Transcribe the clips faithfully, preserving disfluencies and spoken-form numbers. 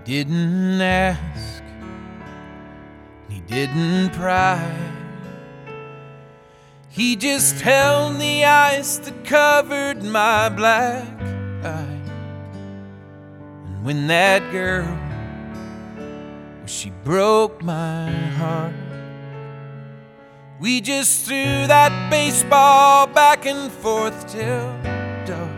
didn't ask, he didn't pry. He just held the ice that covered my black eye. And when that girl, she broke my heart, we just threw that baseball back and forth till dark.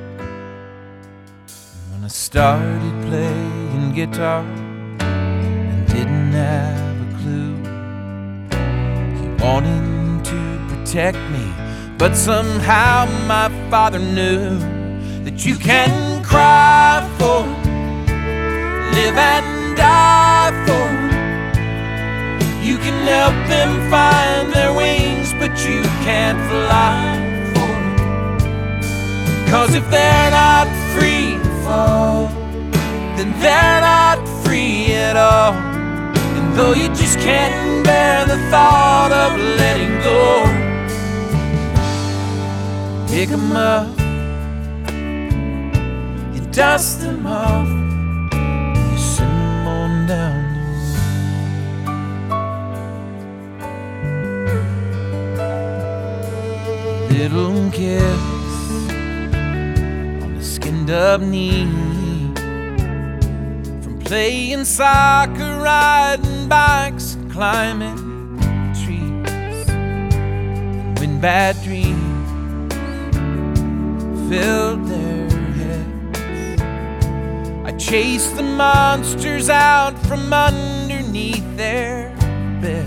When I started playing guitar and didn't have a clue, he wanted to protect me, but somehow my father knew that you can cry for, live and die for. You can help them find their wings, but you can't fly for them. 'Cause if they're not free to fall, then they're not free at all. And though you just can't bear the thought of letting go, pick them up, you dust them off, you send them on down. Little kiss on the skinned up knee, from playing soccer, riding bikes, and climbing trees. And when bad dreams filled their heads, I chased the monsters out from underneath their bed.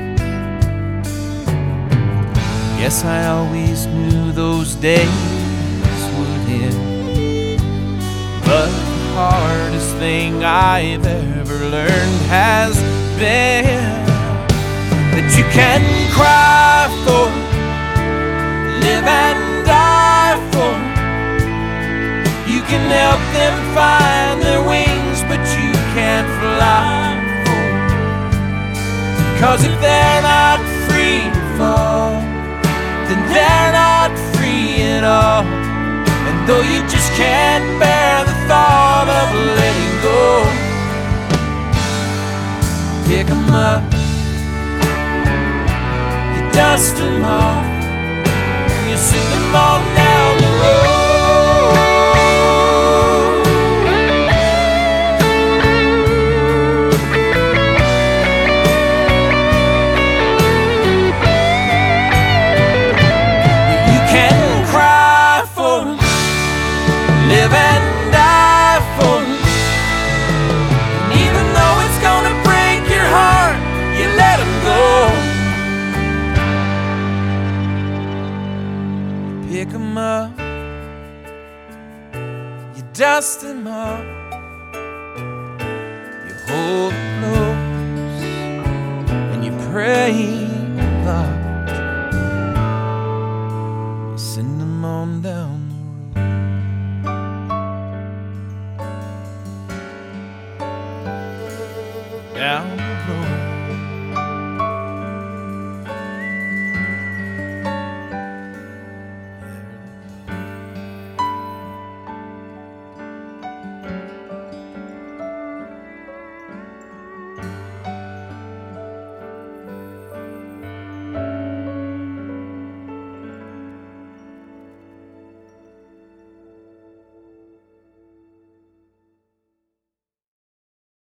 Yes, I always knew those days would end, but the hardest thing I've ever learned has been that you can cry for, live and die for. You can help them find their wings, but you can't fly for. 'Cause if they're not free to fall, then they're not free at all. And though you just can't bear the thought of letting go, pick them up, you dust them off, and you send them on down the road. Live and die for them. And even though it's gonna break your heart, you let them go. You pick them up, you dust them off, you hold them close, and you pray a lot. You send them on down down the road.